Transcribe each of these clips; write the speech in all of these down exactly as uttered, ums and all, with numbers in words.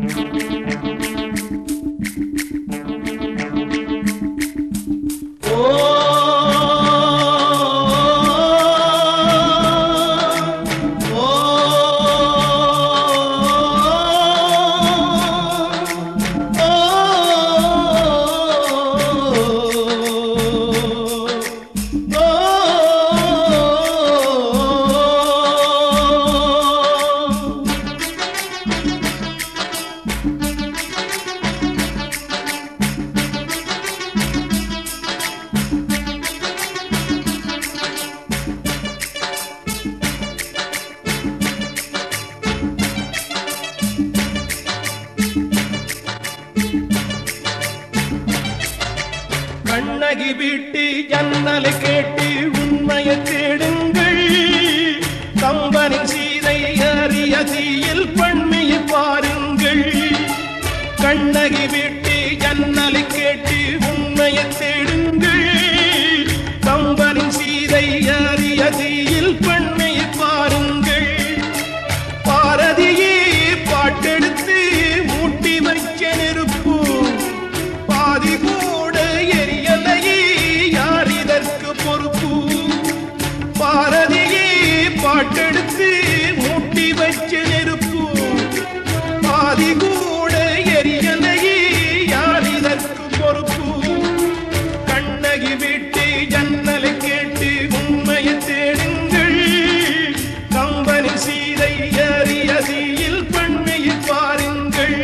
கண்ணகி வீட்டு ஜன்னலை கேட்டு உண்மையை தேடுங்கள். கம்பனின் சீதை அறிய தீயில் பண்மையை பாருங்கள். கண்ணகி வீட்டு ஜன்னலை கேட்டு உண்மையை தேடுங்கள். கம்பனின் சீதை அறிய தீயில் பண்மையை பாருங்கள். பாரதியே பாட்டெடுத்து மூட்டி வைக்க நெருப்பு பாதி கூட எரியலையே, யார் இதற்கு பொறுப்பு? பாரதியே பாட்டெடுத்து மூட்டி வைக்க நெருப்பு பாதி கூட எரியலையே, யார் இதற்கு பொறுப்பு? கண்ணகி வீட்டு ஜன்னலை கேட்டு உண்மையை தேடுங்கள். கம்பனின் சீதை அறிய தீயில் பண்மையை பாருங்கள்.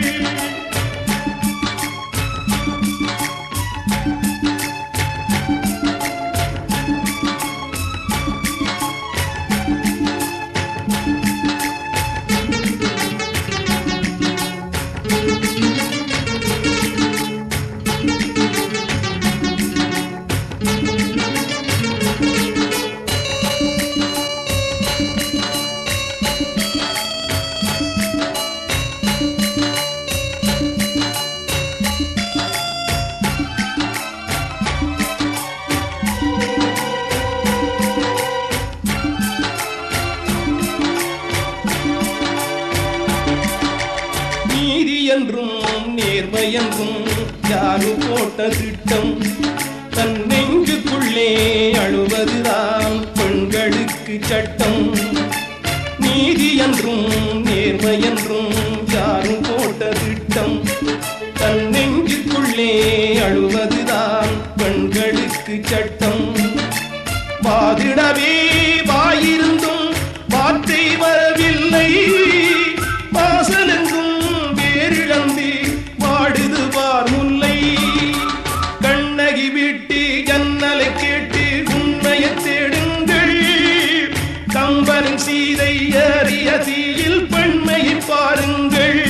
நீதி என்றும் நேர்மை என்றும் யாரு போட்ட திட்டம்? தன் நெஞ்சுக்குள்ளே அழுவதுதான் பெண்களுக்கு சட்டம். நீதி என்றும் நேர்மை என்றும் யாரு போட்ட திட்டம்? தன் நெஞ்சுக்குள்ளே அழுவதுதான் பெண்களுக்கு சட்டம். வாதிடவே வாயிருந்தும் வார்த்தை வரவில்லை. வாசலெங்கும் வேரிழந்து வாடுது பார் முல்லை. கண்ணகி வீட்டு ஜன்னலை கேட்டு உண்மையை தேடுங்கள். கம்பனின் சீதை அறிய தீயில் பெண்மையை பாருங்கள்.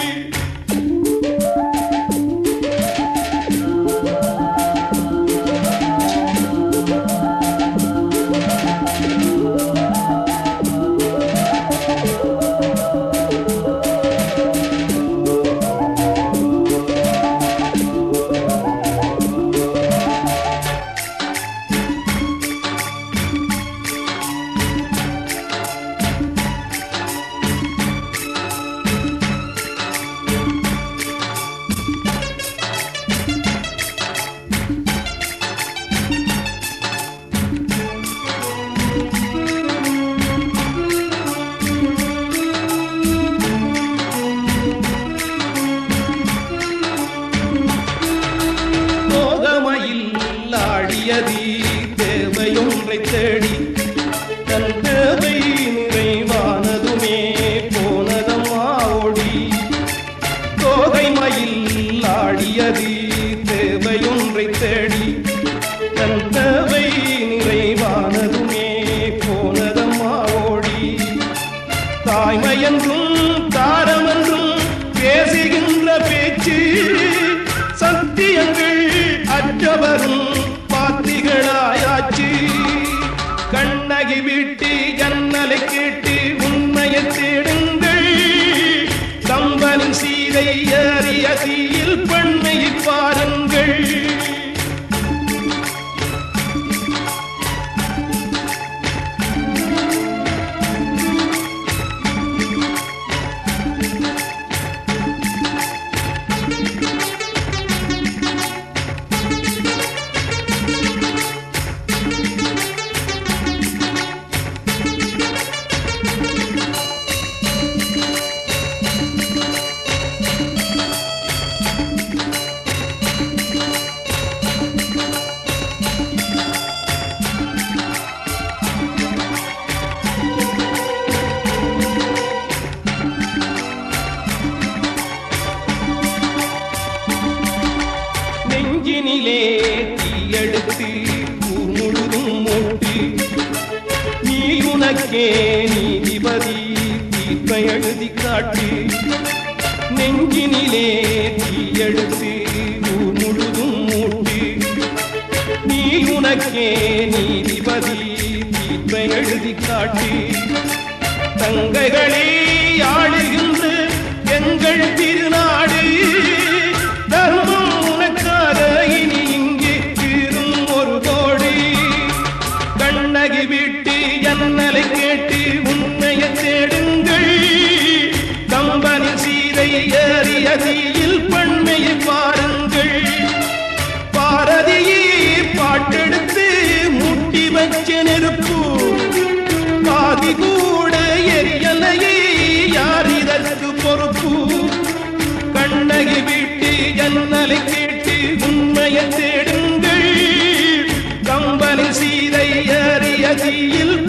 தேவையொன்றை தேடி தன் தேவை நிறைவானதுமே போனதம்மா ஓடி. தோகை மயில் ஆடியது தேவையொன்றை தேடி தன் தேவை நிறைவானதுமே போனதம்மா ஓடி. தாய்மையென்றும் தாரமென்றும் பேசுகின்ற பேச்சு சத்தியங்கள் அற்றவரும் பாத்திகளாயாச்சு. கண்ணகி வீட்டு ஜன்னலை கேட்டு உண்மையை தேடுங்கள். கம்பனின் சீதை அறிய தீயில் பெண்மையை பாருங்கள். நெஞ்சினிலே தீயெடுத்து ஊர் முழுதும் மூட்டி நீ உனக்கே நீதிபதி தீர்ப்பை எழுதி காட்டி நெஞ்சினிலே தீயெடுத்து ஊர் முழுதும் மூட்டி நீ உனக்கே நீதிபதி தீர்ப்பை எழுதி காட்டி தங்கைகளே ஆளுகின்ற எங்கள் திருநாடு தர்மம் உனக்காக இனி இங்கே தீரும் ஒரு கோடி கண்ணகி விட்டு ஜன்னலை கேட்டு உண்மையை தேடுங்கள் கம்பனி சீதை ஏறிய தீயில் பெண்மையை பாருங்கள் பாரதியே பாட்டெடுத்து முட்டி வச்ச நெருப்பு பாதி கூட எரியலையே யார் இதற்கு பொறுப்பு கண்ணகி விட்டு ஜன்னலை கேட்டு உண்மையை தேடுங்கள் கம்பனி சீதை ஏறிய தீயில்